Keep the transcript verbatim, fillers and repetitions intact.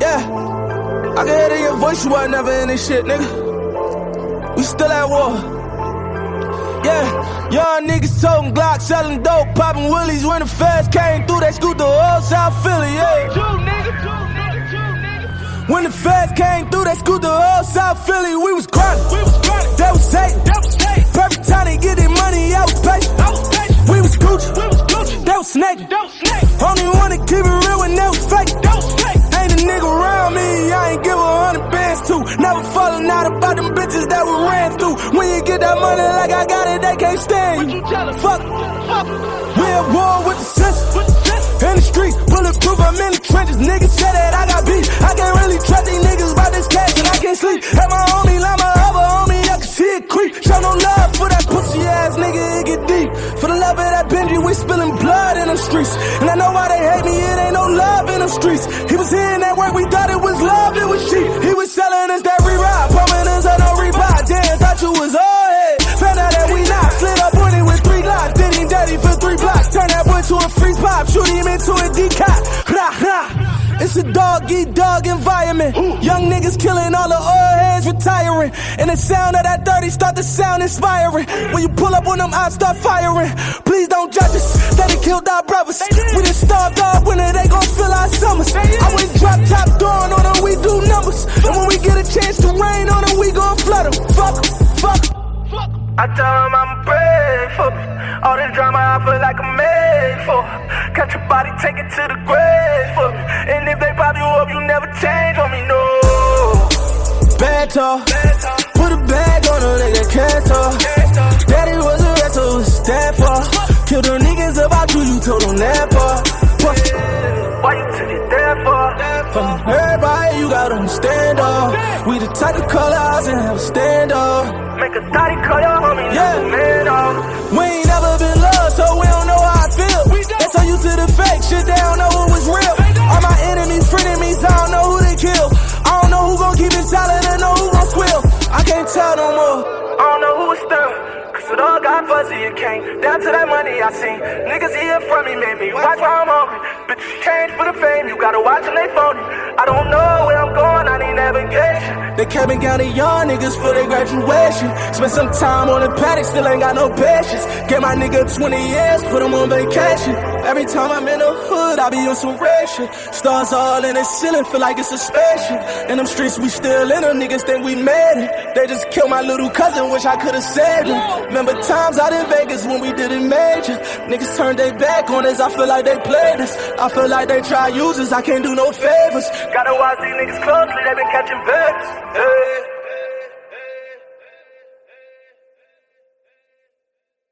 Yeah, I can hear it in your voice, you wasn't never in this shit, nigga. We still at war. Yeah, young niggas toting Glock, selling dope, popping willies. When the feds came through, they scooped the whole South Philly, yeah. When the feds came through, they scooped the whole South Philly. We was grinding, they was hating. Perfect time to get their money, I was patient. We was Gucci, they was snaking. Only wanna keep it real when they was fake. Ain't a nigga around me, I ain't give a hundred bands to. Never falling out about them bitches that we ran through. When you get that money like I got it, they can't stand you. Fuck, we at war with the system. In the streets, bulletproof, I'm in the trenches. Niggas say that I got beef. I can't really trust these niggas about this cash and I can't sleep. At my homie, like my other homie, I can see it creep. Show no love for that pussy ass nigga, it get deep. For the love of that Benji, we spilling blood in them streets. And I know why they hate me, it ain't no love in them streets. He was here in that work, we thought it was love, it was cheap. He was selling us that re-ride, pumping us on no rebuy. Damn, thought you was all head. Found out that we not. Slid up on it with three glocks. Did him dirty for three blocks. Turn that boy to a freeze pop. Shoot him into a decock. Rah, rah. It's a dog-eat-dog environment. Ooh. Young niggas killing all the old heads retiring. And the sound of that thirty start to sound inspiring. When you pull up on them, I start firing. Please don't judge us, that they killed our brothers. We done starved all winter, they gon' fill our summers. I went drop top doing on them, we do numbers. And when we get a chance to rain on them, we gon' flood them. Fuck em, fuck em. I tell them I'ma pray for me. All this drama I feel like I'm made for. Catch your body, take it to the grave for me. And if they pop you up, you never change on me, no. Bad talk, put a bag on her, nigga can't talk. Daddy was a wrestler, was stand for. Kill the niggas about you, you told them that part. Why you took it there for? From everybody, you gotta stand up. We the type to call out and have a stand up. Make a thotty call your homie, yeah. Man up. We ain't never been loved, so we don't know how I feel. They so used to the fake shit, they don't know what was real. All my enemies, frenemies, I don't know who they kill. I don't know who gon' keep it silent and know who gon' squeal. I can't tell no more. I don't know who was stirring. Cause it all got fuzzy, it came down to that money I seen. Niggas here from me made me watch why I'm hungry. Bitches change for the fame, you gotta watch them, they phony. I don't know where I'm going, I need navigation. They cabin counting young niggas for their graduation. Spent some time on the paddock, still ain't got no patience. Gave my nigga twenty years, put him on vacation. Every time I'm in the hood, I be on some ration. Stars all in the ceiling, feel like it's a spaceship. In them streets, we still in them, niggas think we made it. They just killed my little cousin, wish I could've saved him. Remember times out in Vegas when we did it major. Niggas turned their back on us, I feel like they played us. I feel like they try use us, I can't do no favors. Gotta watch these niggas closely, they been catching Vegas. Hey.